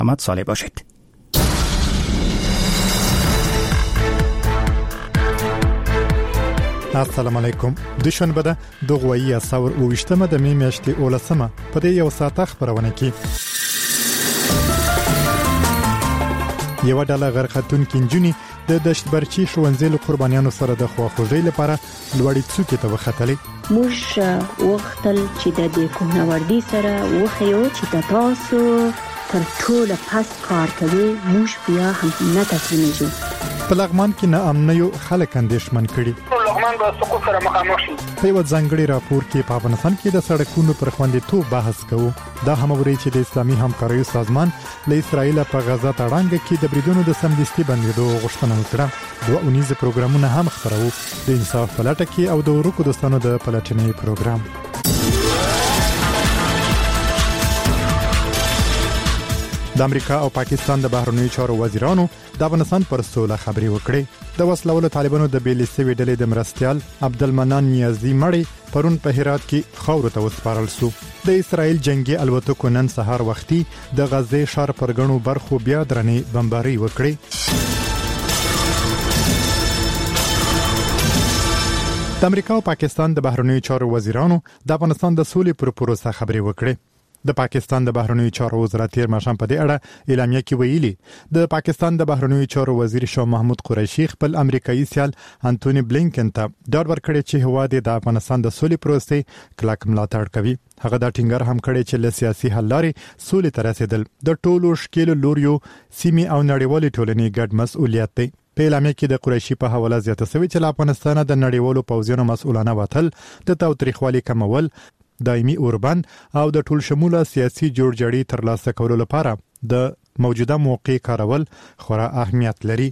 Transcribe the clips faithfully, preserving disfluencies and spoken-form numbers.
احمد صالح باشید. السلام علیکم. دوشنبه ده دوغوایی سور او وشتمه د می میاشتې اولسمه په دې یو ساعت خبرونه کې یو ډله غرقتون کینجونی د دشتبرچی ښوونځي له قربانیانو سره د خواخوږۍ لپاره لوړی څوکې ته وختلې. موږ وختل چې د دې کوهنوردی سره وخیو چې تاسو تر ټوله پس کار کوي، موږ بیا هم نه تسلیمیږو. په لغمان کې ناامنیو خلک اندېښمن کړي. لغمان به سقوط سره مخامخ شي. په یو ځانګړي راپور کې په افغانستان کې د سړکونو پر خوندیتوب بحث کوو. دا هم اوري چې د اسلامي همکاریو سازمان له اسرایل په غزا تړانګه کې د بریدونو د سمدستي بندیدو غوښتنه وکړه. دوه اونیزه پروګرامونه هم خبرو د انصاف پلټه کې او د ورکو دوستانو د پلټنې پروګرام. د امریکا او پاکستان د بهرنیو چارو وزیرانو د افغانستان پر سوله خبري وکړي. د وسلوالو طالبانو د بیل سوي ډلې د مرستيال عبدالمنان نیازي مړی پرون په هرات کې خاور ته وسپارل شو. د اسرایل جنگي الوتکو نن سهار وختي د غزې ښار پر غنو برخو بیا درنې بمباري وکړي. د امریکا او پاکستان د بهرنیو چارو وزیرانو د افغانستان د سولې پر پروسه خبري وکړي. د پاکستان د بهرنیو چارو وزارت تیر ماښام په دې اړه اعلامیه کې ویلي د پاکستان د بهرنیو چارو وزیر شاه محمود قریشي خپل امریکایي سیال انټونی بلینکن ته ډاډ ورکړی چې هواد د افغانستان د سولې پروسې کلک ملاتړ کوي. هغه دا ټینګار هم کړی چې له سیاسي حل لارې سولې ته رسیدل د ټولو ښکیلو لوریو سیمې او نړیوالې ټولنې ګډ مسؤلیت دی. په اعلامیه کې د قریشي په حواله زیاته شوی چې له افغانستان د نړیوالو پوځونو مسؤلانه وتل د تاوتریخوالي کمول، دایمي اوربند او د ټول شموله سیاسي جوړجاړي ترلاسه کولو لپاره د موجوده موقع کارول خورا اهمیت لري.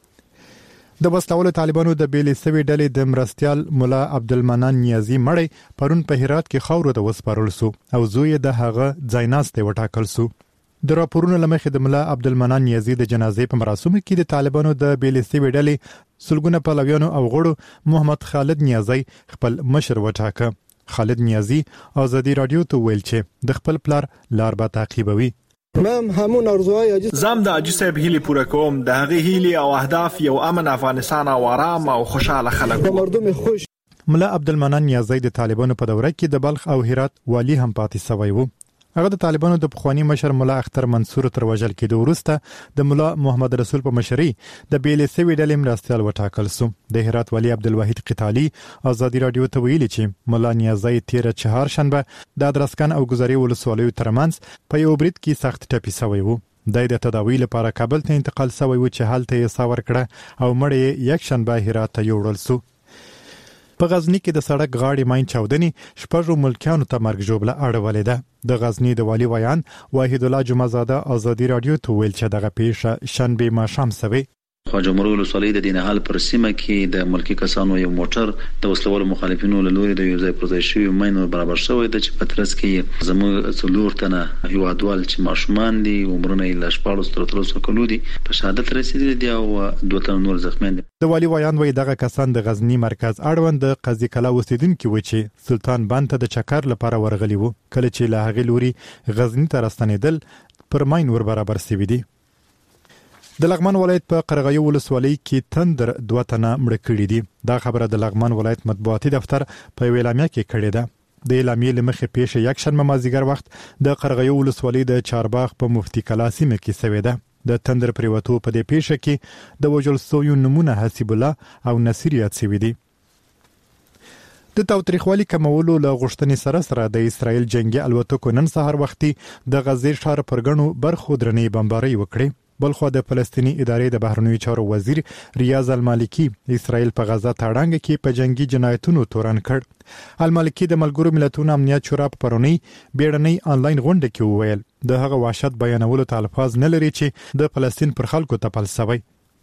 د وسلوالو طالبانو د بیل سوي ډلې د مرستيال مولا عبدالمنان نیازي مړی پرون په هرات کې خاور ته وسپارل شو او زوی د هغه ځایناسته وټاکل شو. د راپورونو لمخې د مولا عبدالمنان نیازي د جنازې په مراسمو کې د طالبانو د بیل سوي ډلې سلګونه پلویانو او غړو محمد خالد نیازي خپل مشر وټاکه. خالد نیازي آزادی رادیو ته ویل چې د خپل پلار لار به تعقیبوي. مم همون ارزوهای عاجز زم د عاجز صاحب هیلي پوره کوم. د هغه هیلي او اهداف یو امن افغانستان او آرام او خوشاله خلک د مردم خوش. مولا عبدالمنان نیازي د طالبانو په دوره کې د بلخ او هرات والی هم پاتې شوی و. هغه د طالبانو د پخوانی مشر مولا اختر منصور تر وژل کېدو وروسته د مولا محمد رسول په مشرۍ د بیل سوي ډلې مرستيال وټاکل شو. د هرات والی عبدالواحد قتالي آزادی رادیو ته ویلي چې مولا نیازي تیر چهار شنبه د ادرسکن او گزاري ولسوالیو ترمنځ په یو برید کې سخت ټپي شوی و. د دې تداوی لپاره کابل ته انتقال شوی و چې هلته یې ساور کړه او مړ یې یک شنبه هرات ته یوړل شو. په غزنی کې د سړک غاړې ماین چاودنې شپږو ملکیانو ته مرګ ژوبله اړولې ده. د غزنی د والی ویان واحد الله جمعزاده آزادی رادیو ته ویل چې دغه پیښه شنبه ماښام شوه. خواجه مرو ولسوالۍ د دینهال پر سیمه کې د ملکی کسانو یو موټر د وسلوالو مخالفینو له لوري د یو ځای پر ځای شوی ماین برابر شوی د چې په ترڅ کې زموږ څلور تنه هیوادوال چې ماشومان دي عمرونه یې له شپاړس تر اتلسو کلو دي په شهادت رسیدلي دي او دوه تنه نور زخمیان دي. د والی ویان وایي دغه کسان د غزنی مرکز اړوند د قضیه کلا اوسیدونکي و چې سلطان بند ته د چکر لپاره ورغلي وو. کله چې له هغې لوري غزنی ته راستنېدل پر ماین ور برابر شوي دي. د لغمان ولایت په قرغیو ولسوالۍ کې تندر دوه تنه مړه کړي دي. دا خبره د لغمان ولایت مطبوعاتي دفتر په اعلامیه کې کړې ده. د اعلامیې لمخې پیښه یک شنبه مازیګر وخت د قرغیو ولسوالۍ د چارباغ په مفتی کلا سیمه کې شوې ده. د تندر پریوتو په دې پیښه کې د وژل شویو نمونه حسیب الله او نصیر یاد شوي دي. د تاوتریخوالي کمولو له غوښتنې سره سره د اسرایل جنگي الوتکو نن سهار وختي د غزې ښار پر غنو برخو درنې بمباري وکړي. بلخو د فلسطینی ادارې د بهرنیو چارو وزیر ریاض المالکی اسرائیل په غزا تړانګه کې په جنگي جنایتونو تورن کړ. المالکی د ملګرو ملتونو امنیت شورا په پرونی بیړنۍ انلاین غونډه کې وویل د هغه وحشت بیانولو ته الفاظ نه لري چې د فلسطین پر خلکو تپل شوی.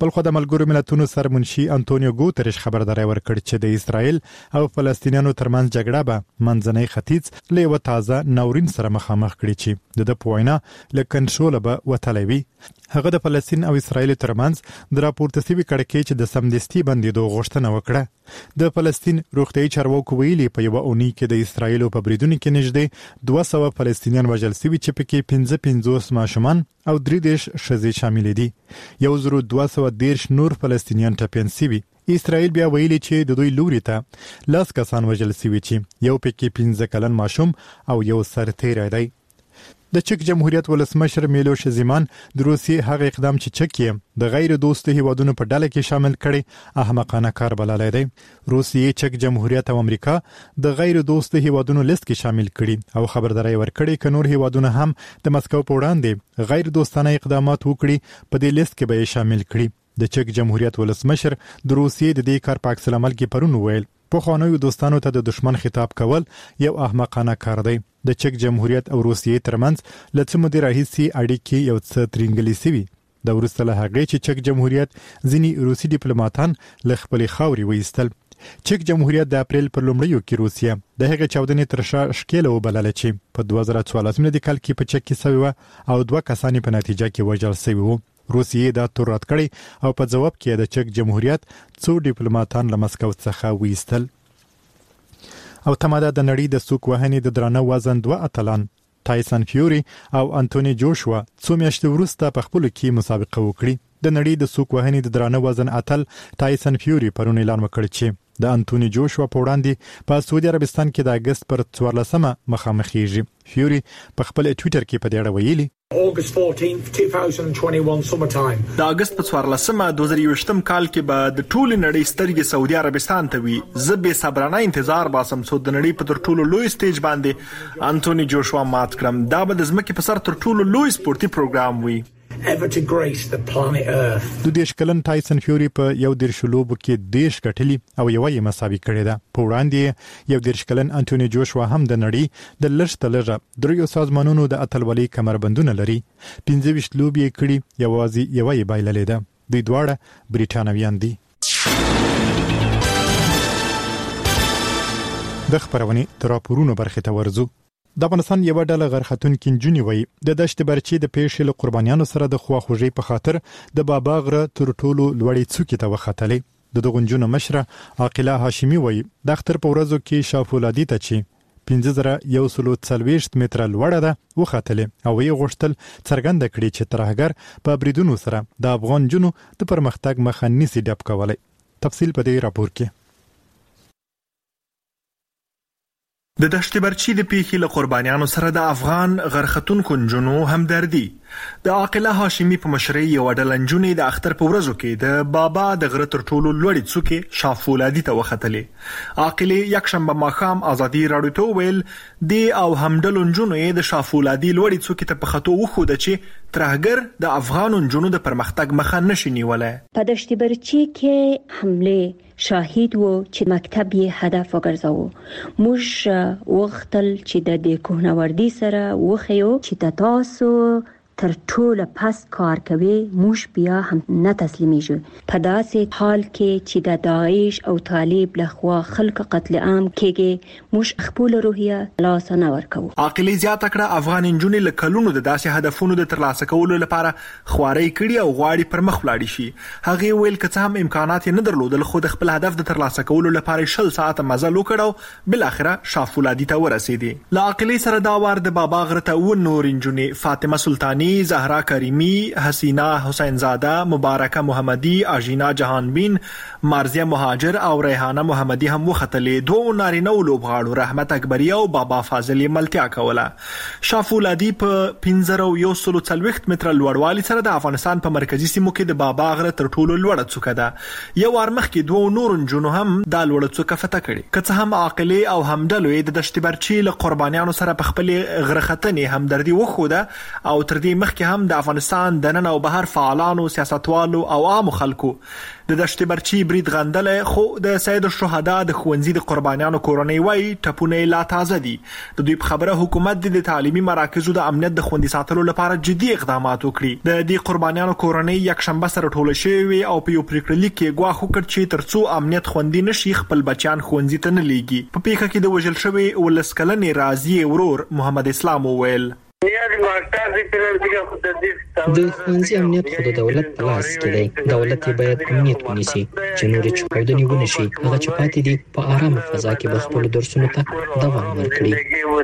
بل خو د ملګرو ملتونو سرمنشي انټونیو ګوتریش خبرداري ورکړ چې د اسرایل او فلسطینیانو ترمنځ جګړه به منځنۍ ختیځ له یو تازه ناورین سره مخامخ کړي چې د پوینا له کنټرول به وتلی وي. هغه د فلسطین او اسرایل ترمنځ د راپورته شوی کړکېچ د سمدستي بندیدو غوښتنه وکړه. د فلسطین روغتیايي چارواکو ویلي په یو اونۍ کې د اسرایل په بریدونو کې نږدې دوه سوه فلسطینیان وژل شوي چې پکې پنځه پنځوس ماشومان او درې دېرش ښځې شامل دي. یو زر دوه سوه دېرش نور فلسطینیان ټپیان شوي. اسرایل بیا ویلي چې د دوی لوري ته لاس کسان وژل شوي چې یو پکې پنځه کلن ماشوم او یو سرتیری دی. د چک جمهوریت ولسمشر میلوش زیمان د روسیې هغه اقدام چې چک یې د غیر دوستو هیوادونو په ډله کې شامل کړي احمقانه کار بللی دی. روسیې چک جمهوریت او امریکا د غیر دوستو هیوادونو لیست کې شامل کړي او خبرداري ورکړي چې نور هیوادونه هم د مسکو په وړاندې غیر دوستانه اقدامات وکړي په دې لیست کې به شامل کړي. د چک جمهوریت ولسمشر د روسیې د دې کار په عکس العمل کې پرون ویل په خوانوي دوستانو ته د دشمن خطاب کول یو احمقانه کار دی. د چک جمهوریت او روسیې ترمنځ لڅ مدیر راهیسي اړیکې یو څه ترنګلې سوي. د وروسته له هغې چې چک جمهوریت ځینی روسي ډیپلوماټان له خپلې خاورې وایستل. چک جمهوریت د اپریل پر لومړیو کې روسیه د هغې چاودنې تر شا ښکېله وبلله چې په دوه زره څوارلس میلادي کال کې په چک کې سوې وه او دوه کسان په نتیجه کې وژل شوي وو. روسیې دا تور رد کړی او په ځواب کې د چک جمهوریت څو ډیپلوماټان له مسکو څخه وایستل. او تماده د نړۍ د سوک وهنې د درانه وزن دوه اتلان ټایسن فیوري او انټونی جوشوا څو میاشتې وروسته په خپلو کې مسابقه وکړي. د نړۍ د سوک وهنې د درانه وزن اتل ټایسن فیوري پرون اعلان وکړ چې د انټونی جوشوا په وړاندې په سعودي عربستان کې د اگست پر څوارلسمه مخامخېږي. فیوري په خپل ټویټر کې په دې اړه ویلي August fourteenth, twenty twenty-one summertime. د اگست په څوارلسمه دوه زره یوویشتم کال کې به د ټولې نړۍ سترګې سعودي عربستان ته وي. زه به صبرانه انتظار باسم څو د نړۍ په تر ټولو لوی سټیج باندې انټونی جوشوا مات کړم. دا به د ځمکې په سر تر ټولو لوی سپورتي پروګرام وي. Ever to grace the planet Earth. د دیش کلن ټایسن فیوري په یو دیرش لوبو کې دیش ګټلي او یو یې مساوي کړی ده. په وړاندې یو دیرش کلن انټونی جوشوا هم د نړۍ د لږ تر لږه دریو سازمانونو د اتلولۍ کمربندونه لري. پنځه ویشت لوبې یې کړي یوازې یو یې بایللې ده. دوی دواړه بریټانویان دي. د خبرونې تر راپورونو برخې ته ورځو. د افغانستان یو ډله غرختونکو نجونې وایي د دشت برچې د پیښې له قربانیانو سره د خواخوږۍ په خاطر د بابا غره تر ټولو لوړې څوکې ته وختلې. د دغو نجونو مشره عاقله هاشمي وایي د اختر په ورځو کې شافولادي ته چې پنځه زره یو سل څلوېښت متره لوړه ده وختلې او یې غوښتل څرګنده کړي چې ترهګر په بریدونو سره د افغان نجونو د پرمختګ مخه نشي ډب کولی. تفصیل په دې راپور کې. د دشت برچې د پیښې له قربانیانو سره د افغان غرختونکو نجونو همدردي. د عاقله هاشمي په مشرۍ یو ډله نجونې د اختر په ورځو کې د بابا د غره تر ټولو لوړې څوکې شافولادي ته وختلې. عاقله یکشنبه ماښام ازادي راډیو ته ویل د او همډلو نجونو یې د شافولادي لوړې څوکې ته په خطو وښوده چې ترهګر د افغان نجونو د پرمختګ مخه نشي نیولای. په دشت برچې کې حمله شاهد وو چې مکتب یې هدف وګرځاوه. موږ وختل چې د دې کوهنوردي سره وخیو چې تاسو تر ټوله پس کار کوي موږ بیا هم نه تسلیمیږو. په داسې حال کې چې د داعش او طالب لخوا خلک قتل عام کېږي موږ خپل روحیه لاس نه ورکو. عاقله زیاته کړه افغان نجونې له کلونو د داسې هدفونو د ترلاسه کولو لپاره خواري کړي او غواړي پر مخ ولاړ شي. هغه ویل که څه هم امکانات نه درلودل خو د خپل هدف د ترلاسه کولو لپاره شل ساعت مزل وکړو بل اخره شافولادي ته ورسېدي. له عاقله سره دا وار د بابا غره ته و نور نجونې فاطمه سلطانی، زهرا کریمی، حسینا حسین زاده، مبارکه محمدی، اجینا جهانبین، مارزیه مهاجر او ریحانه محمدی هم وختلې. دوه نارینه لوبغاړو رحمت اکبری او بابا فاضل ملتیا کوله. شافولادي په پنځه زره یو سل څلوېښت متره لوړوالي سره د افغانستان په مرکزی سیمو کې د بابا غره تر ټولو لوړه څوکه ده. یو وار مخکې دوه نور نجونو هم دا لوړه څوکه فتح کړې. که څه هم عاقله او همډلو د دشت برچې له قربانیانو سره په خپل غره ختنې همدردي وښوده او تر دې هغې مخکې هم د افغانستان د نن او بهر فعالانو، سیاستوالو او عامو خلکو د دشت برچي برید غندلی، خو د سید الشهدا د ښوونځي د قربانیانو کورنۍ وایي ټپونه یې لا تازه دي. د دوی په خبره حکومت د تعلیمي مراکزو د امنیت د خوندي ساتلو لپاره جدي اقدامات وکړي. د دې قربانیانو کورنۍ یکشنبه سره ټوله شوې وي او په یو پریکړه لیک کې ګواښ وکړ چې ترڅو امنیت خوندي نشي خپل بچیان ښوونځي ته نه لیږي. په پیښه کې د وژل شوي ولس کلنې رازیې ورور محمد اسلام وویل د ښوونځي امنیت خو د دولت په لاس کې دی. دولت یې باید امنیت ونیسي چې نورې چاودنې ونه شي. هغه چې پاتې دي په آرامه فضا کې به خپلو درسونو ته دوام ورکړي.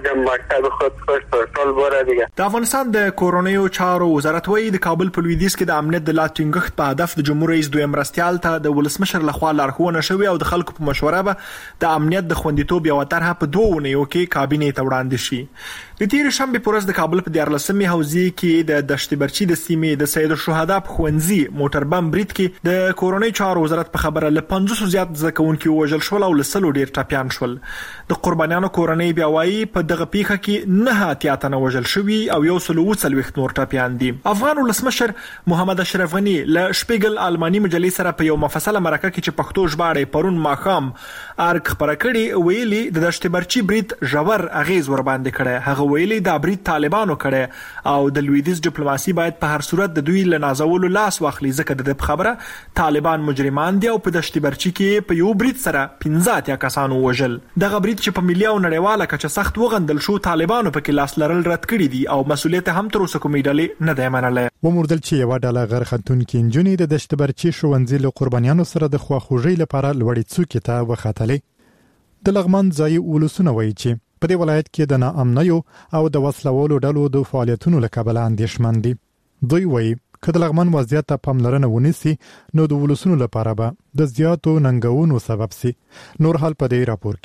د افغانستان د کورنیو چارو وزارت وایي د کابل په لویدیځ کې د امنیت د لا ټینګښت په هدف د جمهور رئیس دویم مرستیال ته د ولسمشر لخوا لارښوونه شوې او د خلکو په مشوره به د امنیت د خوندیتوب یوه طرحه په دوه اونیو کې کابینې ته وړاندې شي. د تېرې شنبې په ورځ د کابل په دیارلسمې حوزې کې د دشت برچي د سیمې د سید الشهدا په ښوونځي موټر بم برید کې د کورنۍ چارو وزارت په خبره له پنځوسو زیات زده کوونکي ووژل شول او له سلو ډېر ټپیان شول. د قربانیانو کورنۍ بیا وایي په دغه پیښه کې نه اتیا تنه وژل شوي او یو سل اووه څلوېښت نور ټپیان دي. افغان ولسمشر محمد اشرف غني له شپیګل آلماني مجلې سره په یو مفصله مرکه کې چې پښتو ژباړه پرون ماښام ارګ خپره کړې ویلي د دشت برچي برید ژور اغیز ور باندې کړی. هغه ویلي دا برید طالبانو کړی او د لویدیځ ډیپلوماسي باید په هر صورت د دوی له نازولو لاس واخلي ځکه د خبره طالبان مجرمان دي او په دشت برچي کې په یو برید سره پنځه اتیا کسانو وژل. دغه برید چې په ملي او نړیواله کچه سخت وغندل شو طالبانو پکې لاس لرل رد کړي دي او مسؤلیت هم تر اوسه کومې ډلې نه دی منلی. وموردل چې یوه ډله غرختونکې نجونې د دشت برچي ښوونځي له قربانیانو سره د خواخوږۍ لپاره لوړې څوکې ته وختلې. د لغمان ځایي ولسونه وایي چې په دې ولایت کې د ناامنیو او د وسلوالو ډلو د فعالیتونو له کبله اندېښمن دي. دوی وایي که د لغمان وضعیت ته پاملرنه ونیسي نو د ولسونو لپاره به د زیاتو ننګونو سبب سي. نور حال په دې راپور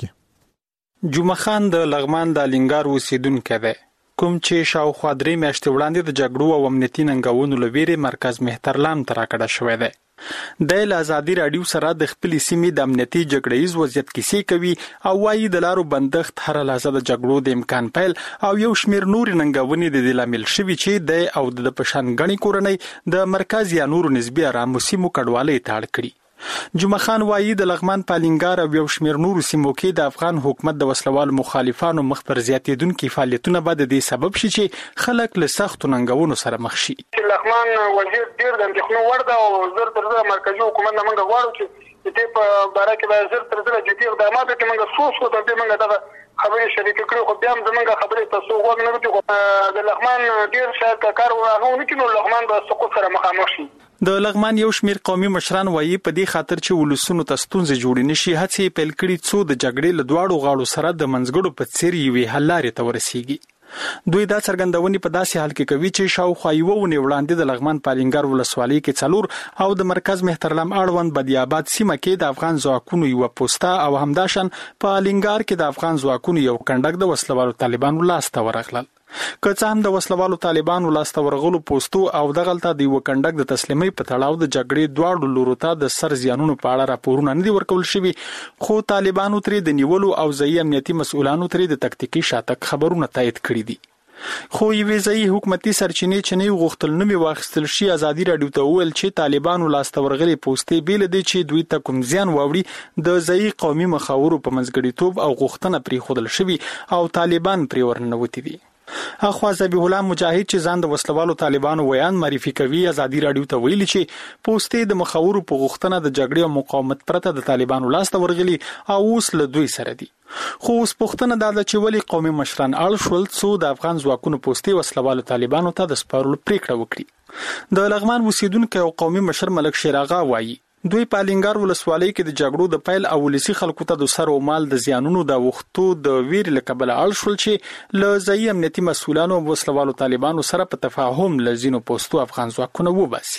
کې. جمعه خان د لغمان د الینګار اوسیدونکی دی، کوم چې شاوخوا درې میاشتې وړاندې د جګړو او امنیتي ننګونو له ویرې مرکز مهترلام ته راکډه شوی دی. د له ازادي راډیو سره د خپل سیمې د امنیتي جګړې ییز وضعیت کیسې کوي او وايي د لارو بندښت هر لحظه د جګړو د امکان پیل او یو شمیر نور ننګونې د دې لامل شوي چې د او د پشانګنی کورنۍ د مرکز یا نورو نسبی آرامو سیمو کډوالۍ ته اړ کړي. جمعه خان وايي د لغمان پالینګار او یو شمیر نورو سیمو کې د افغان حکومت د وسلوالو مخالفانو مخ پر زیاتېدونکي فعالیتونه به د دې سبب شي چې خلک له سختو ننګونو سره مخ شي. لغمان وزیر ډیر د اندېښنو وړ ده او زر تر زره مرکزي حکومت نه موږ غواړو چې د دې په باره کې به زر تر زره جدي اقدامات وکړي. موږ سوچ وکړو تر دې موږ دغه خبرې شریکې کړې خو بیا هم زموږ خبرې ته څوک غوږ نه ږدي. د لغمان ډېر شاید که کار هغه ونه کړي نو لغمان به سقوط سره مخامخ شي. د لغمان یو شمیر قومي مشران وایي په دې خاطر چې ولسونو ته ستونزې جوړې نشي هڅې پیل کړي څو د جګړې له دواړو غاړو سره د منځګړو په څیر یوې حل لارې ته ورسیږي. دوی دا څرګندونې په داسې حال کې کوي چې شاوخوا یوه اونۍ وړاندې د لغمان پالینګار ولسوالۍ کې څلور او د مرکز مهترلام اړوند بدیاباد سیمه کې د افغان ځواکونو یوه پوسته او همداشان په الینګار کې د افغان ځواکونو یو کنډک د وسلوالو طالبانو لاس ته ورغلل. که څه هم د وسلوالو طالبانو لاسته ورغلو پوسټو او دغلته د یو کنډک د تسلیمۍ په تړاو د جګړې دواړو لورو ته د سر زیانونو په اړه راپورونه نه دي ورکول شوي، خو طالبانو ترې د نیولو او ځایي امنیتي مسؤلانو ترې د تکتیکي شاتګ خبرونه تایید کړي دي. خو یوې ځایي حکومتي سرچینې چې نه غوښتل نومې واخیستل شي ازادي راډیو ته وویل چې طالبانو لاسته ورغلې پوسټې بې له دې چې دوی ته کوم زیان واوړي د ځایي قومي مخاورو په منځګړیتوب او غوښتنه پرېښودل شوي او طالبان پرې ورننوتي دي. اخوا ذبیح الله مجاهد چې ځان د وسلوالو طالبانو ویان معرفي کوي ازادي راډیو ته ویلي چې پوسټې د مخاورو په غوښتنه د جګړې او مقاومت پرته د طالبانو لاسته ورغلي او اوس له دوی سره دي. خو اوس پوښتنه دا ده چې ولې قومي مشران اړ شول څو د افغان ځواکونو پوسټې وسلوالو طالبانو ته د سپارلو پریکړه وکړي. د لغمان اوسیدونکی او قومي مشر ملک شیر آغا وایي دوی په الینګار ولسوالۍ کې د جګړو د پیل او ولسی خلکو ته د سر او مال د زیانونو د وختو د ویر له کبله اړ شول چې له ځایي امنیتي مسؤلانو او وسلوالو طالبانو سره په تفاهم لزینو پوسټو افغان ځواکونه وباسي.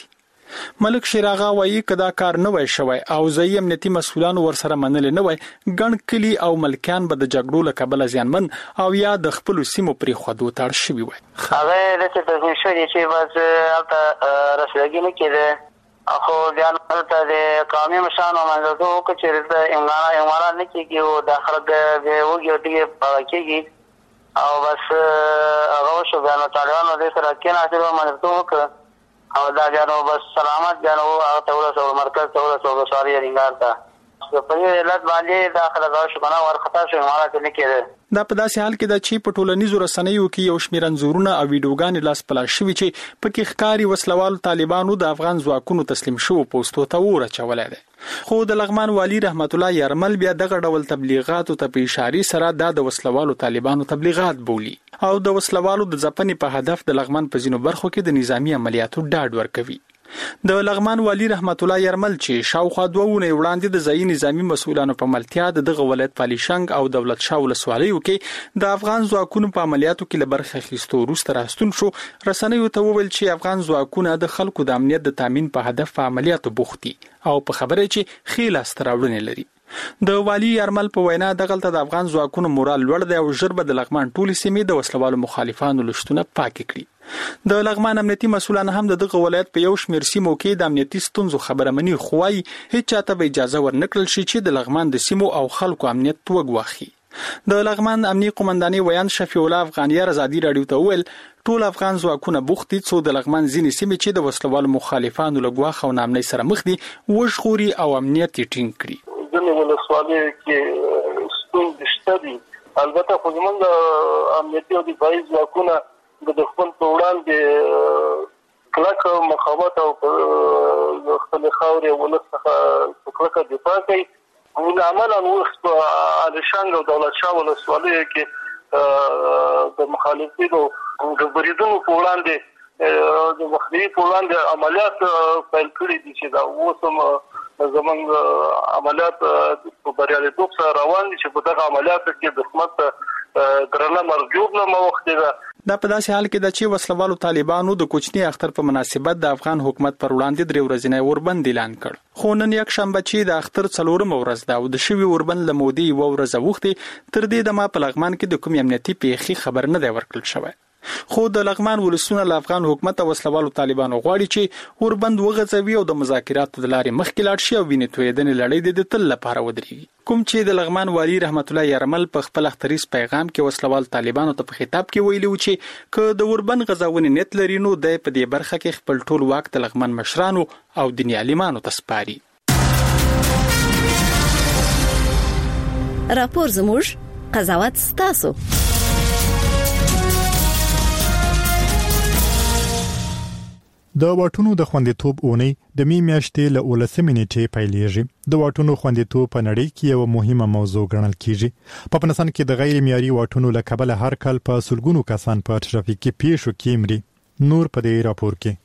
ملک شیر آغا وایي کدا کار نه وای شوی او ځایي امنیتي مسؤلانو ورسره منل نه وای ګڼ کلی او ملکیان به د جګړو له کبله زیانمن او یا د خپل سیمو پرې خودو تړ شوی وای. هغه د څه د شوی چې بس البته رسېږي نه کېده خو بیا ته د قومي مشرانو منځو کې چې د امارات امارات نه کېږي او د خلک به وګړي ته پاره کېږي او بس هغه شو بیا نو طالبانو دې سره کې نه چې باندې وکړ او دا بیا نو بس سلامت بیا نو هغه ته ورسول مرکز ته ورسول ساري رینګار ته په دې علت باندې داخله دا شو کنه ورخطا شو مالا ته نه کېده. دا په داسې حال کې د چی په ټولنیزو رسنیو کې یو شمېر انځورونه او ویډیوګانې لاس پلا شوي چې پکې ښکاری وسلوال طالبانو د افغان ځواکونو تسلیم شو پوسټو ته ورچولای دي. خو د لغمان والی رحمت الله یرمل بیا دغه ډول تبلیغاتو ته په اشاره سره د وسلوالو طالبانو تبلیغات بولی او د وسلوالو د ځپنې په هدف د لغمان په ځینو برخو کې د نظامی عملیاتو ډاډ ورکوي. د لغمان والی رحمت الله یرمل چې شاوخوا دوه ونه وړاندې د ځایي نظامی مسؤلانو په ملتیا د دغه ولایت پالیشنګ او دولت شاه ولسوالیو کې د افغان ځواکونو په عملیاتو کې لبرخه اخیستو وروسته راستون شو، رسنیو ته وویل چې افغان ځواکونه د خلکو د امنیت د تامین په هدف په عملیاتو بوختي او په خبره چې خېل استراوړنې لري. د والی یرمل په وینا دغلته د افغان ځواکونو مورال لوړ دی او ژر به د لغمان ټولې سیمې د وسلوالو مخالفانو لشتونه پاک کړي. د لغمان امنیتي مسؤلان هم دغه ولایت په یو شمېر سیمو کې د امنیتي ستونزو خبره مني خوای هیڅ چاته به اجازه ورنکړل شي چې د لغمان د سیمو او خلکو امنیت توګواخي. د لغمان امنیتي قومنداني ویان شفیع الله افغانیار ازادي رادیو ته ویل ټول افغان ځواکونه بوختي څو د لغمان ځینې سیمې چې د وسلوالو مخالفانو لګواخ او نامنۍ سره مخ دي وشخوري او امنیت ټینګ کړي. ځینې ولسوالۍ کې ستونزې شته دي، البته خو زموږ امنیتي او دفاعي ځواکونه د دښمن په وړاندې کلک مقاومت او خپل خاورې ولس څخه کلک دفاع کوي. عملاً اوس په الیشنګ او دولت شاه ولسوالیو کې د مخالفینو د بریدونو په وړاندې د مخنیوي په وړاندې عملیات پیل کړي دي چې دا اوس هم زموږ عملیات په بریالیتوب سره روان دي چې په دغه عملیاتو کې دښمن ته درنه مرګ نه موخته ده. دا په داسې حال کې د چې وسلوالو طالبانو د کوچني اختر په مناسبت د افغان حکومت پر وړاندې درې ورځې اوربند اعلان کړ. خو نن یک شنبه چې د اختر څلورم ورځ ده او د شوی اوربند له مودې یوه ورځ وخته تر دې دمه په لغمان کې د کوم امنیتي پیښې خبر نه دی ورکړل شوی. خو د لغمان ولسونه له افغان حکومت او وسلوالو طالبانو غواړي چې اوربند وغځوي او د مذاکراتو د لارې مخکې لاړ شي او وینې تویېدنې لړۍ د تل لپاره ودرېږي. کوم چې د لغمان والی رحمت الله یرمل په خپل اختریز پیغام کې وسلوال طالبانو ته په خطاب کې ویلي و چې که د اوربند غځونې نیت لري نو د په دې برخه کې خپل ټول واک د لغمان مشرانو او دیني عالمانو ته سپاري. راپور زموږ قضاوت ستاسو. د واټونو د خوندیتوب اونۍ د می میاشتې له اولسمې نیټې پیلېږي. د واټونو خوندیتوب په نړۍ کې یو مهمه موضوع ګڼل کیږي. په افغانستان کې د غیر معیاري واټونو له کبله هر کال په سلګونو کسان په ترافیکي پیښو کې مري. نور په دې راپور کې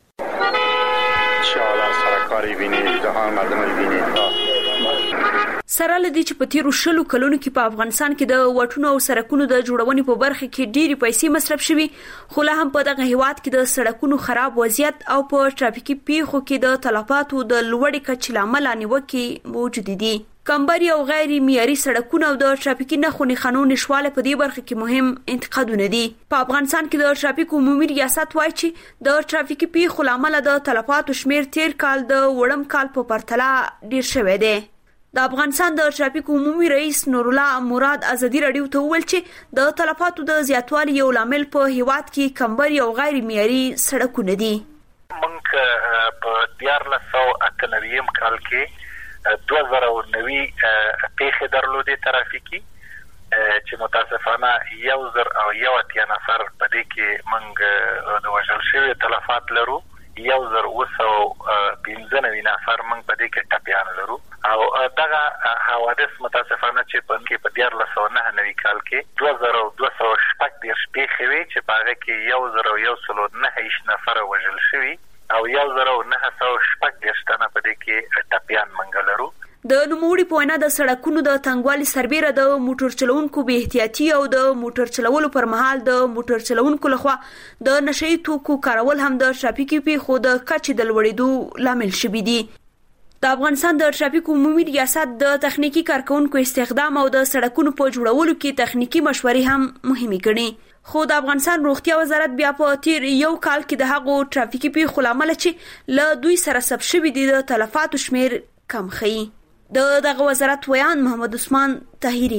سره لدی چې په تیرو شلو کلونو کې په افغانستان کې د واټونو او سړکونو د جوړونې په برخه کې ډېری پیسې مصرف شوي، خو لا هم په دغه هیواد کې د سړکونو خراب وضعیت او په ترافیکي پیښو کې د تلفاتو د لوړې کچې لامل نیوکې موجود دي. کمبري او غیر معیاري سړکونه او د ترافیکي نښو نښانو نشواله په دې برخه کې مهم انتقادونه دي. په افغانستان کې د ترافیک عمومي ریاست وایي چې د ترافیکي پیښو لامل د تلفاتو شمیر تیر کال د وړم کال په پرتله ډیر شوی دی. د افغانستان د ترافیک عمومي رئیس نور الله مراد ازادي رادیو ته ویل چې د تلفاتو د زیاتوالي یو لامل په هیواد کې کمبري او غیر معیاري سړکونه دي. موږ په دیارلس سوه اته نوي کال کې دوه زره او نوي پیښې درلودې ترافیکي چې متاسفانه یو زر او یو اتیا نفر په دې کې موږ د وژل شوي تلفات لرو، یو زر اوه سوه پنځه نوي نفر موږ په دې کې ټپیان لرو او دغه حوادث متاسفانه چې په کې په دیارلس سوه نهه نوي کال کې دوه زره او دوه سوه شپږ دېرش پیښې وې چې په هغه کې یو زر او یو سلو نهه ویشت نفره وژل شوي او یو زر او نهه سوه شپږ دېرش تنه په دې کې ټپیان موږ لرو. د نوموړي په وینا د سړکونو د تنګوالي سربېره د موټر چلوونکو بې احتیاطي او د موټر چلولو پر مهال د موټر چلوونکو لخوا د نشهیي توکو کارول هم د ترافیکي پیښو د کچې د لوړېدو لامل شوي دي. د افغانستان د ترافیک عمومي ریاست د تخنیکی کارکونکو استخدام او د سړکونو په جوړولو کې تخنیکی مشورې هم مهمه ګڼي، خو د افغانستان روغتیا وزارت بیا په تیر یو کال کې د هغو ترافیکي پیښو لامل چې له دوی سره ثبت شوي دي د تلفاتو شمیر کم ښیي. د دغه وزارت ویان محمد عثمان طاهری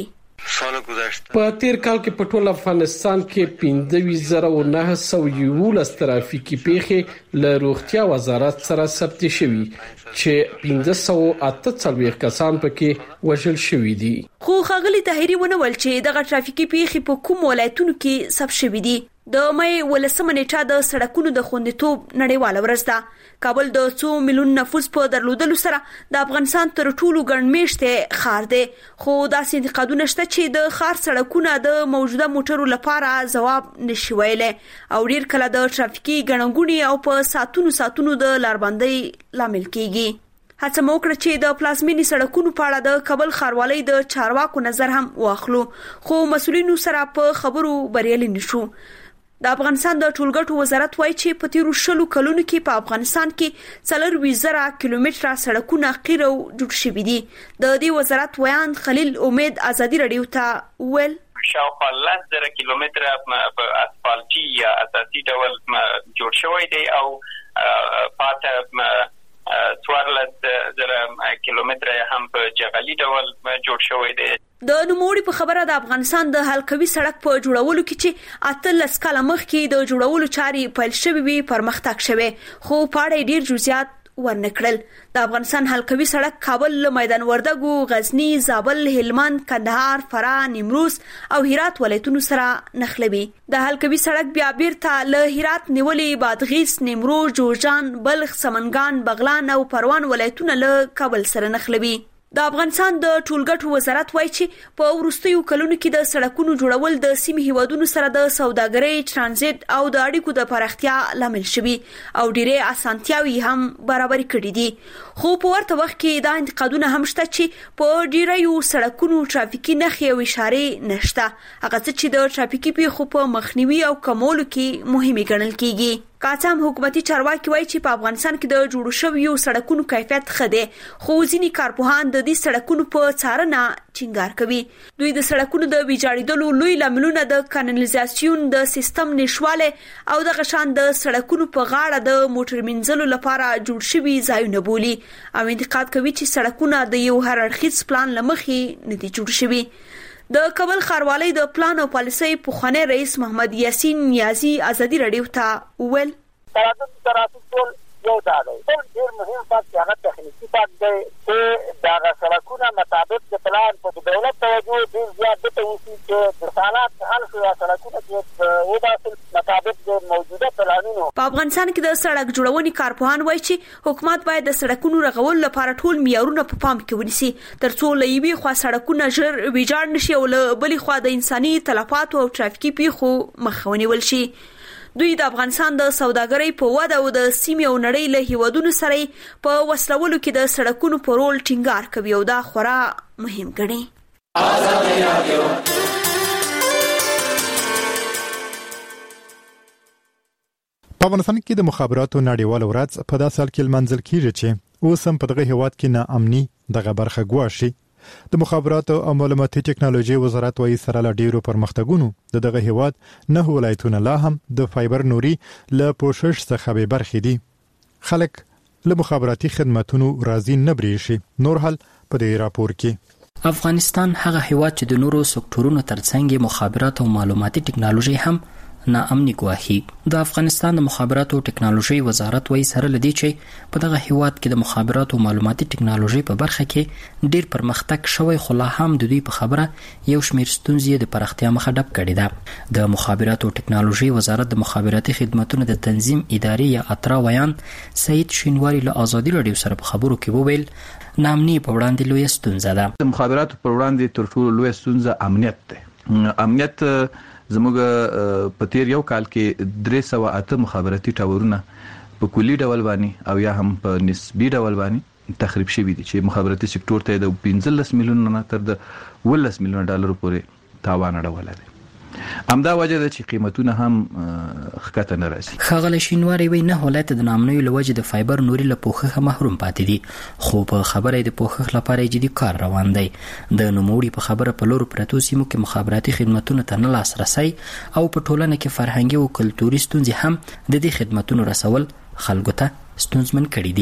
په تیر کال کې په ټول افغانستان کې پنځه زره او نه سوه یولس ترافیکي پیښې له روغتیا وزارت سره ثبت شوي چې پنځه سوه اته څلوېښت کسان پکې وژل شوي دي. خو ښاغلي طاهري ونویل چې دغه ترافیکي پیښې په کوم ولایتونو کې ثبت شوي دي. د مې ولسمه نیټه د سړکونو د خوندیتوب نړیواله ورځ ده. کابل د څو میلیون نفوس په درلودلو سره د افغانستان تر ټولو ګڼمېشته ښار دی، خو داسې انتقادونه شته چې د ښار سړکونه د موجوده موټرو لپاره ځواب نشي ویلی او ډیر کله د ترافیکي ګڼګونې او په ساتونو ساتونو د لاربندۍ لامل کیږي. هڅه مو وکړه چې د پلازمینی سړکونو په اړه د کابل ښاروالۍ د چارواکو نظر هم واخلو، خو مسؤلینو سره په خبرو بریالي نشو. د افغانستان د ټولګټو وزارت وایي چې په تیرو شلو کلونو کې په افغانستان کې څلورویشت زره کیلومتره سړکونه قیر او جوړ شوي دي. د دې وزارت ویان خلیل امید ازادي رادیو ته ویل شاوخوا لس زره کیلومتره په اسفالټي یا اساسي ډول جوړ شوی دی او پاته څوارلس زره کیلومتره هم په جغلي ډول جوړ شوی دی. د نوموړي په خبره د افغانستان د حلقوي سړک په جوړولو کې چې اتلس کاله مخکې د جوړولو چاري پیل شوې وي پرمختګ شوی، خو په اړه ډیر جزئیات ورنکړل. د افغانستان حلقوي سړک کابل له میدان وردګو، غزنی، زابل، هلمند، کندهار، فراه، نیمروز او هرات ولایتونو سره نښلوي. د حلقوي سړک بیا بیرته له هرات نیولې بادغیس، نیمروز، جوزجان، بلخ، سمنګان، بغلان او پروان ولایتونه له کابل سره نښلوي. د افغانستان د ټولګټو وزارت وایي چې په وروستیو کلونو کې د سړکونو جوړول د سیمې هیوادونو سره د سوداګرۍ، ترانزیت او د اړیکو د پراختیا لامل شوي او ډېرې اسانتیاوي هم برابر کړي دي. خو په ورته وخت کې دا انتقادونه هم شته چې په ډېرو سړکونو ترافیکي نښې او اشارې نشته، هغه څه چې د ترافیکي پیښو په مخنیوي او کمولو کې مهمه ګڼل کیږي. کاڅام حکومتي چارواکي وایي چې په افغانستان کې د جوړو شویو سړکونو کیفیت ښه دی، خو ځینې کارپوهان د دې سړکونو په څارنه ټینګار کوي. دوی د سړکونو د ویجاړېدلو لوی لاملونه د کانالیزاسیون د سیستم نشواله او د غشان د سړکونو په غاړه د موټر منځلو لپاره جوړ شوي ځایونه بولي او انتقاد کوي چې سړکونه د یو هر اړخیز پلان لمخې نه دي جوړ شوي. د کابل ښاروالۍ د پلان او پالیسۍ پخوانی رئیس محمد یاسین نیازی ازادي رادیو ته ویل ترافیک ترافیک ټول یو دا دی. ډېر مهم فکت هغه تخنیکي فکت دی چې دغه سړکونه مطابق د پلان په دولت توجه ډېر زیات دته وشي چې د سالات حل شي سړکونه چې وداسل مطابق د موجوده پلانونو. په افغانستان کې د سړک جوړونې کارپوهان وایي چې حکومت باید د سړکونو رغولو لپاره ټول معیارونه په پام کې ونیسي ترڅو له یوې خوا سړکونه ژر ویجاړ نشي او له بلې خوا د انساني تلفاتو او ترافیکي پیښو مخه ونیول شي. دوی د افغانستان د سوداګرۍ په وده او د سیمې او نړۍ له هیوادونو سره په وسلولو کې د سړکونو په رول ټینګار کوي او دا خورا مهم ګڼي. په افغانستان کې د مخابراتو نړیواله ورځ په داسې حال کې لمانځل کیږي چې اوس هم په دغه هیواد کې ناامني دغه برخه ګواښي. د مخابراتو او معلوماتي ټکنالوژي وزارت وايي سره لا ډیرو پرمختګونو د دغه هیواد نه ولایتونه لا هم د فایبر نوري له پوښښ څخه به برخې دي. خلک له مخابراتي خدماتونو راضي نه بریښي. نور حال په دې راپور کې افغانستان هغه هیواد چې د نورو سکتورونو ترڅنګ مخابرات او معلوماتي ټکنالوژي هم ناامني ګواهي. د افغانستان د مخابراتو ټکنالوژي وزارت وايي سره لدی چې په دغه هیواد کې د مخابراتو معلوماتي ټکنالوژي په برخه کې ډیر پرمختګ شوی، خو لا هم د دوی په خبره یو شمېر ستونزې د پراختیا مخه ډب کړې ده. د مخابراتو ټکنالوژي وزارت د مخابراتي خدماتو د تنظیم ادارې یا اترا ویان سید شینواری له ازادي رادیو سره په خبرو کې وویل ناامني په وړاندې لوی ستونزه ده. د مخابراتو په وړاندې تر ټولو لوی ستونزه امنیت ده. امنیت زموږ په تیر یو کال کې درې سوه اته مخابراتي ټاورونه په کلي ډول باندې او یا هم په نسبي ډول باندې تخریب شوي دي چې مخابراتي سکتور ته د پنځلس میلیونه نه تر د ولس میلیونه ډالر پورې تاوان اړولی دی. همدا وجه ده چې قیمتونه هم ښکته نه راځي. ښاغلی شینواری وایي نه ولایت د ناامنیو له وجې د فایبر نوري له پوښښه محروم پاتې دي، خو په خبره د پوښښ لپاره جدي کار روان دی. د نوموړي په خبره په لورو پرتو سیمو کې مخابراتي خدمتونو ته نه لاسرسی او په ټولنه کې فرهنګي او کلتوري ستونزې هم د دې خدمتونو رسول خلکو ته ستونزمن کړي دي.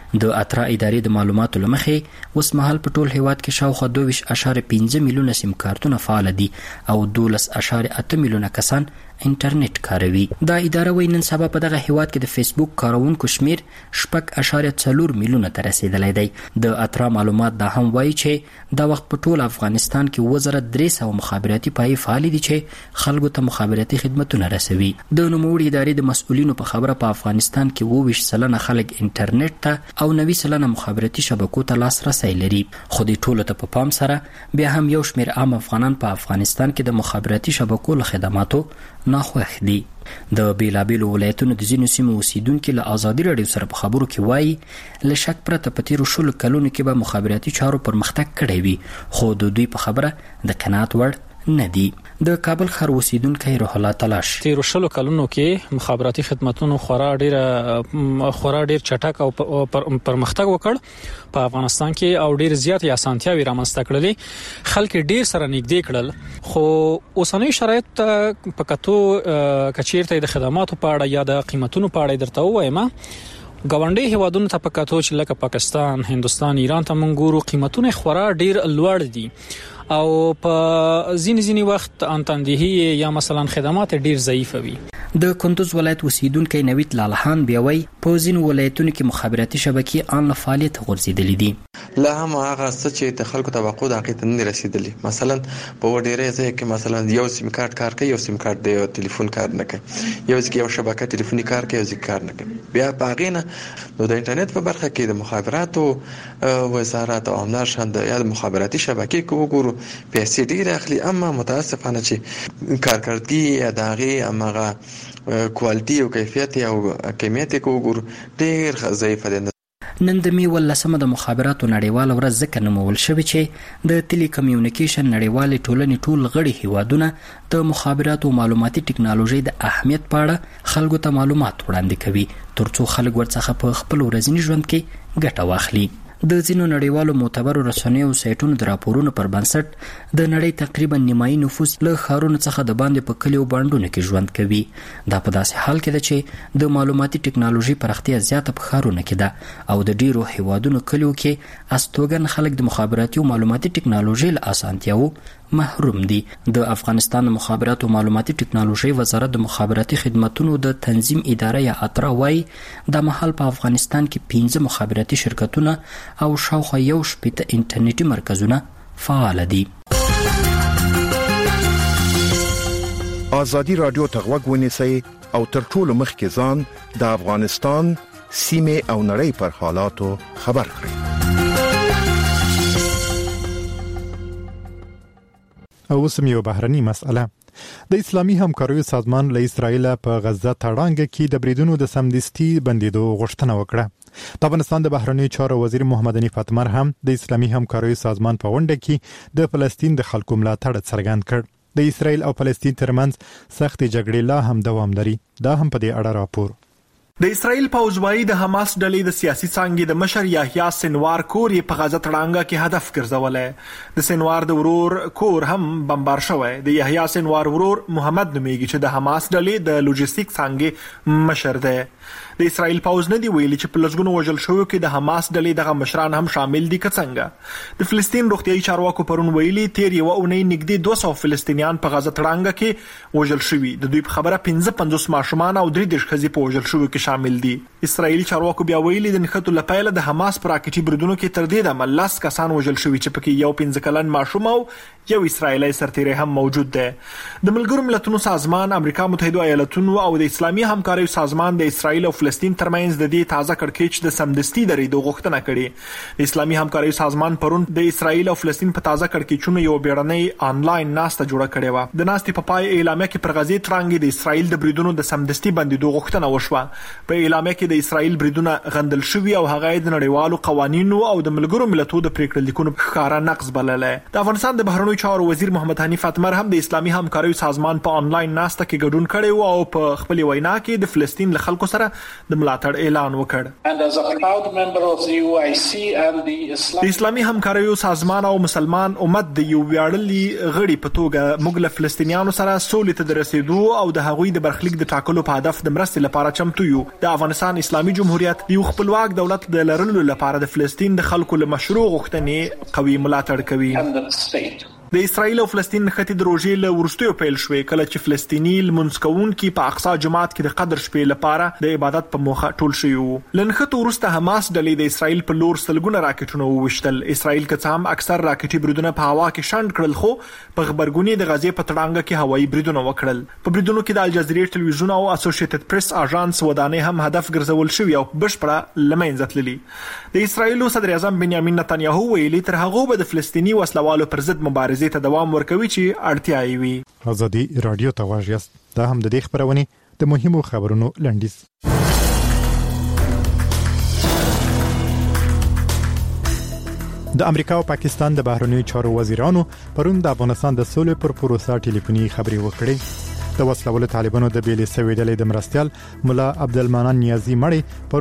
د اترا ادارې د معلوماتو لمخې اوس مهال په ټول هیواد کې شاوخوا دوه ویشت اعشاریه پنځه میلیونه سیم کارتونه فعال دي او دولس اعشاریه اته میلیونه کسان انټرنیټ کاروي. دا اداره وایي نن سبا په دغه هیواد کې د فیسبوک کارونکو شمیر شپږ اعشاریه څلور میلیونه ته رسیدلی دی. د اترا معلومات دا هم وایي چې دا وخت په ټول افغانستان کې اووه زره درې سوه مخابراتي پایې فعالې دي چې خلکو ته مخابراتي خدمتونه رسوي. د نوموړي ادارې د مسؤلینو په خبره په افغانستان کې اووه ویشت سلنه خلک انټرنیټ ته او نوي سلنه مخابراتي شبکو ته لاسرسی لري. خو د ټولو ته په پام سره بیا هم یو شمیر عام افغانان په افغانستان کې د مخابراتي شبکو له خدماتو ناخوښ دي. د بیلابیلو ولایتونو د ځینو سیمو اوسیدونکي له ازادي راډیو سره په خبرو کې وایي له شک پرته په تیرو شلو کلونو کې به مخابراتي چارو پرمختګ کړی وي، خو د دوی په خبره د قناعت وړ نه دي. د کابل ښار اوسیدونکی روح الله تلاش تیرو شلو کلونو کې مخابراتي خدماتونو خورا ډیر خورا ډیر چټک او پرمختګ وکړ په افغانستان کې او ډیر زیات اسانتیاوي رامنځته کړلې، خلک ډیر سره نږدې کړل. خو اوسنۍ شرایط په کتو کچیرته د خدماتو په اړه یا د قیمتونو په اړه درته وایم، ګاونډي هیوادونو ته په کتو چې لکه پاکستان، هندستان، ایران ته منګورو قیمتونه خورا ډیر لوړ دي او په ځینې ځینې وخت انتندهی یا مثلا خدمات ډیر ضعیف وي. د کندوز ولایت اوسیدونکی نوید لالهان بیاوي په ځینو ولایتونو کې مخابراتي شبکې آن له فعالیت غورځېدلې دي. لا هم هغه څه چې د خلکو توقع د حقیقت نه رسیدلی. مثلا په ډیره ځای کې مثلا یو سیم کارت کار کوي، یو سیم کارت د ټلیفون کار نه کوي، یو ځکه یو شبکه ټلیفوني کار کوي، یو ځکه کار نه کوي. بیا باغې نه نو د انټرنیټ په برخه کې د مخابراتو وزارت او همدارشان د یا مخابراتي شبکې کې وګورو پیسې ډیر اخلي، اما متاسفانه چې کارکړدګي یا داغه امغه کوالټي او کیفیت او کمیت کې وګورو ډیر ضعیف دي. نن د می ولسمه د مخابراتو نړیواله ورځ ځکه نومول شوې چې د ټلی کمیونیکیشن نړیوالې ټولنې ټول غړي هیوادونه د مخابراتو او معلوماتي ټکنالوژي د اهمیت په اړه خلکو ته معلومات وړاندې کوي ترڅو خلک ورڅخه په خپل ورځني ژوند کې ګټه واخلي. د ځینو نړیوالو معتبرو رسنیو او سایټونو د راپورونو پر بنسټ د نړۍ تقریبا نیمایي نفوس له ښارونو څخه د باندې په کلیو بانډونو کې ژوند کوي. دا په داسې حال کې ده چې د معلوماتي ټکنالوژي پراختیا زیاته په ښارونو کې ده او د ډیرو هیوادونو کلیو کې استوګن خلک د مخابراتي او معلوماتي ټکنالوژي له اسانتیاوو محروم دي. د افغانستان د مخابراتو او معلوماتي ټکنالوژي وزارت د مخابراتي خدماتو د تنظیم اداره یا اترا وايي د محل په افغانستان کې پنځه مخابراتي شرکتونه او شاوخوا یو شپېته انټرنیټي مرکزونه فعال دي. ازادي رادیو ته غوږ ونیسئ او تر ټولو مخکې ځان د افغانستان سیمه او نړۍ پر حالاتو خبر کړئ. او اوس یو بهرني مسأله. د اسلامي همکاریو سازمان له اسرایل په غزه تړانګه کې د بریدونو د سمدستي بندیدو غوښتنه وکړه. د افغانستان د بهرنیو چارو وزیر محمد حنیف اتمر هم د اسلامي همکاریو سازمان په غونډه کې د فلسطین د خلکو ملاتړ څرګند کړ. د اسرایل او فلسطین ترمنځ سخت جګړې لا هم دوام لري. دا هم په دې اړه راپور. د اسرائیل پوځ وايي د حماس ډلې د سیاسي څانګې د مشر یحیی سنوار کور یې په غزه تړانګه کې هدف ګرځولې. د سنوار د ورور کور هم بمبار شوی. د یحیی سنوار ورور محمد نومیږي چې د حماس ډلې د لوجستیک څانګې مشر دی. د اسرائیل پوځ نه دی ویلي چې په لږګونو وژل شوو کې د حماس ډلې دغه مشران هم شامل دي که څنګه. د فلسطین روغتیايي چارواکو پرون ویلي تیر یو اونۍ نږدې دوه سوه فلسطینیان په غزه تړانګه کې وژل شوي. د دوی په خبره پنځه پنځوس ماشومان او درې دېرش ښځې په وژل شوو کې شامل دي. اسرائیلي چارواکو بیا ویلي د نښتو له پیله د حماس په راکټي بریدونو کې تر دې دمه لس کسان وژل شوي چې پکې یو پنځه کلن ماشوم او یو اسرائیلي سرتیری هم موجود دی. د ملګرو ملتونو سازمان، امریکا متحده ایالاتونو او د اسلامي همکاریو سازمان د اسرائیل او فلسطین ترمنځ د دې تازه کړکېچ د سمدستي درېدو غوښتنه کړې. د اسلامي همکاریو سازمان پرون د اسرائیل او فلسطین په تازه کړکېچونو یو بیړنۍ آنلاین ناسته جوړه کړې و. د ناستې په پای اعلامیه کې پر غزې تړانګې د اسرائیل د بریدونو د سمدستي بندیدو غوښتنه وشوه. په اعلامیه کې د اسرائیل بریدونه غندل شوي او هغه د نړیوالو قوانینو او د ملګرو ملتونو د پریکړې لیکونو ښکارا نقض بللې. د افغانستان د بهرنیو چارو وزیر محمد حنیف اتمر هم د اسلامي همکاریو سازمان په آنلاین ناسته کې ګډون کړی و او په خپل وینا کې د فلسطین له خلکو سره د ملاتړ اعلان وکړ. د اسلامي همکاریو سازمان او مسلمان امت د یو ویاړلي غړي په توګه موږ له فلسطینیانو سره سولې ته د رسیدو او د هغوی د برخلیک د ټاکلو په هدف د مرستې لپاره چمتو یو. د افغانستان اسلامي جمهوریت د یو خپلواک دولت د لرلو لپاره د فلسطین د خلکو له مشروع غوښتنې قوي ملاتړ کوي. د اسرایل او فلسطین نښتې د روژې له وروستیو پیل شوې کله چې فلسطیني لمونځ کوونکي په اقصا جومات کې د قدر شپې لپاره د عبادت په موخه ټول شوي وو. له نښتو وروسته حماس ډلې د اسرایل په لور سلګونه راکټونه وویشتل. اسرایل که څه هم اکثر راکټي بریدونه په هوا کې شنډ کړل خو په غبرګوني د غزې په تړانګه کې هوایي بریدونه وکړل. په بریدونو کې د الجزیرې ټلویزیون او اسوسییټډ پریس اژانس ودانۍ هم هدف ګرځول شوې او بشپړه له منځه تللي. د اسرایل صدر اعظم بنیامین نتنیاهو ویلي تر هغه به د فلسطیني وسلوالو پر ضد مبارزې ته دوام ورکوي چې اړتیا یې وي. ازادي رادیو ته واژیاست. دا هم د دې خبرونه د مهمو خبرونو لنډیز. د امریکا او پاکستان د بهرنیو چارو وزیرانو پرون د افغانستان د سولې پر پروسه ټلیفوني خبري وکړې. د وسلوالو طالبانو د بیلې سوي ډلې د مرستيال مولا عبدالمنان نیازي مړی